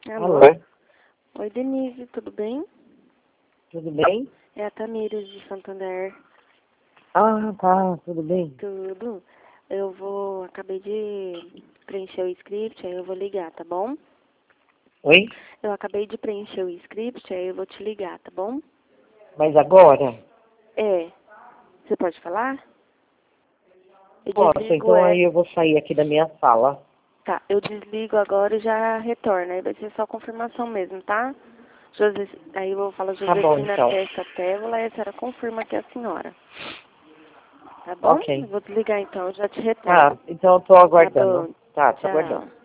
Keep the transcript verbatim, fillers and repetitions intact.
Alô? Oi? Oi, Denise, tudo bem? Tudo bem? É a Tamires de Santander. Ah, tá, tudo bem. Tudo. Eu vou... Acabei de preencher o script, aí eu vou ligar, tá bom? Oi? Eu acabei de preencher o script, aí eu vou te ligar, tá bom? Mas agora? É. Você pode falar? Eu Posso, desligo então é... aí eu vou sair aqui da minha sala. Tá, eu desligo agora e já retorno. Aí vai ser só confirmação mesmo, tá? Jose... Aí eu vou falar Tá bom, Josefina então. Testa Tévola e a senhora confirma que é a senhora. Tá bom? Eu Ok. vou desligar então, eu já te Tá, retorno. então eu tô Tá aguardando. bom. Tá, tô aguardando. Tchau.